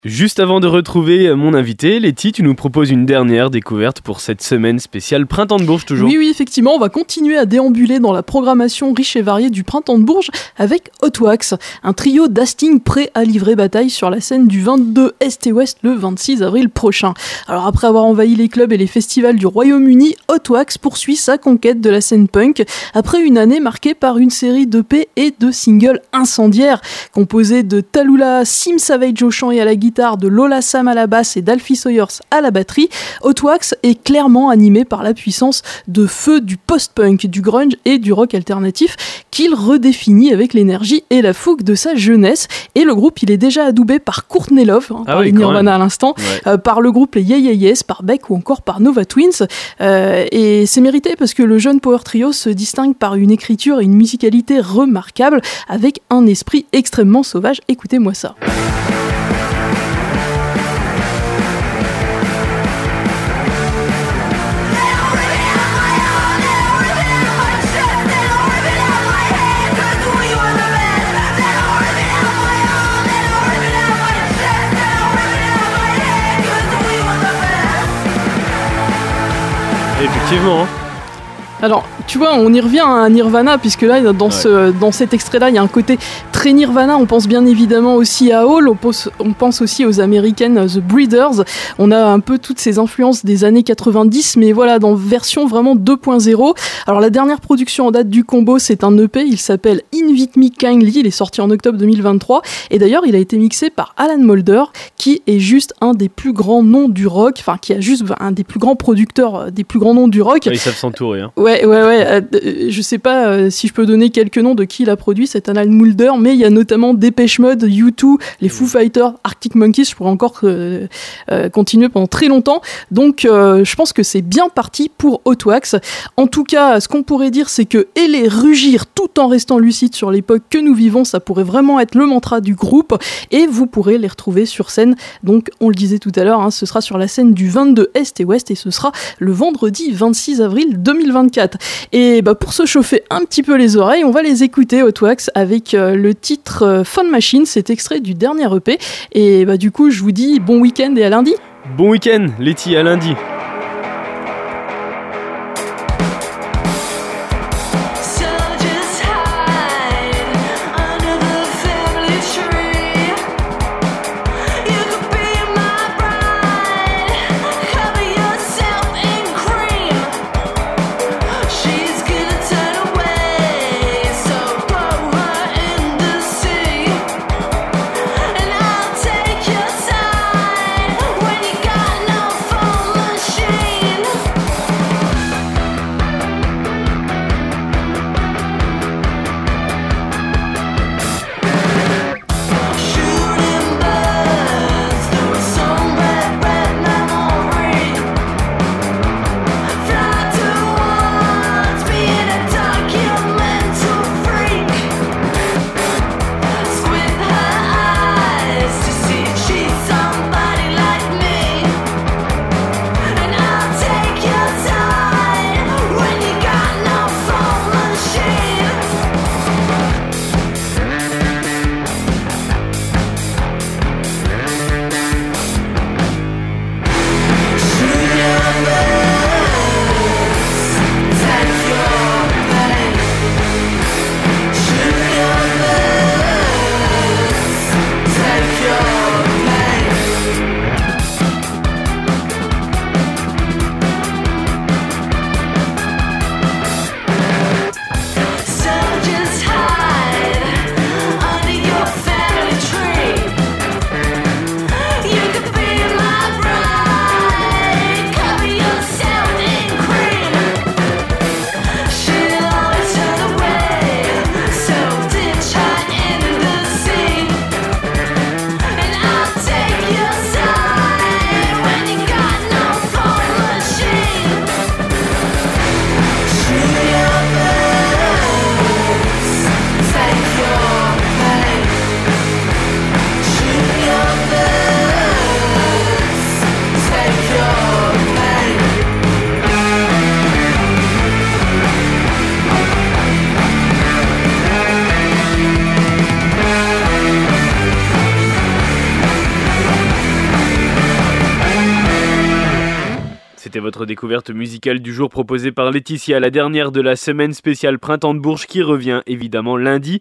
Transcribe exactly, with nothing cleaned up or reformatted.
Juste avant de retrouver mon invité, Letty, tu nous proposes une dernière découverte pour cette semaine spéciale Printemps de Bourges toujours. Oui, oui, effectivement, on va continuer à déambuler dans la programmation riche et variée du Printemps de Bourges avec Hot Wax, un trio d'Hastings prêt à livrer bataille sur la scène du vingt-deux Est et Ouest le vingt-six avril prochain. Alors après avoir envahi les clubs et les festivals du Royaume-Uni, Hot Wax poursuit sa conquête de la scène punk après une année marquée par une série d'E P et de singles incendiaires, composés de Tallulah Sim Savage au chant et à la guitare, de Lola Sam à la basse et d'Alfie Sawyers à la batterie. Hot Wax est clairement animé par la puissance de feu du post-punk, du grunge et du rock alternatif qu'il redéfinit avec l'énergie et la fougue de sa jeunesse. Et le groupe, il est déjà adoubé par Courtney Love, hein, ah par oui, Nirvana à l'instant, ouais. euh, par le groupe les Yeah Yeah Yes, par Beck ou encore par Nova Twins. Euh, et c'est mérité parce que le jeune power trio se distingue par une écriture et une musicalité remarquables avec un esprit extrêmement sauvage. Écoutez-moi ça. Effectivement. Alors, tu vois, on y revient à Nirvana, puisque là, dans, ouais. ce, dans cet extrait-là, il y a un côté très Nirvana. On pense bien évidemment aussi à Hall, on pense, on pense aussi aux américaines The Breeders. On a un peu toutes ces influences des années quatre-vingt-dix, mais voilà, dans version vraiment deux point zéro. Alors, la dernière production en date du combo, c'est un E P, il s'appelle Invite Me Kindly, il est sorti en octobre deux mille vingt-trois, et d'ailleurs, il a été mixé par Alan Moulder, qui est juste un des plus grands noms du rock, enfin, qui a juste un des plus grands producteurs, des plus grands noms du rock. Ouais, ils savent s'entourer, hein. Ouais, ouais, ouais. Euh, je sais pas euh, si je peux donner quelques noms de qui il a produit, c'est Alan Moulder, mais il y a notamment Depeche Mode, U deux, les Foo Fighters, Arctic Monkeys, je pourrais encore euh, euh, continuer pendant très longtemps. Donc, euh, je pense que c'est bien parti pour Hot Wax. En tout cas, ce qu'on pourrait dire, c'est que ailer, rugir, tout en restant lucide sur l'époque que nous vivons, ça pourrait vraiment être le mantra du groupe, et vous pourrez les retrouver sur scène. Donc, on le disait tout à l'heure, hein, ce sera sur la scène du vingt-deux Est et Ouest, et ce sera le vendredi vingt-six avril deux mille vingt-quatre. Et bah pour se chauffer un petit peu les oreilles, on va les écouter Hot Wax avec euh, le titre euh, Fun Machine, c'est extrait du dernier E P. Et bah du coup, je vous dis bon week-end et à lundi. Bon week-end, Letty, à lundi. When you got no phone machine. C'était votre découverte musicale du jour proposée par Laetitia, la dernière de la semaine spéciale Printemps de Bourges qui revient évidemment lundi.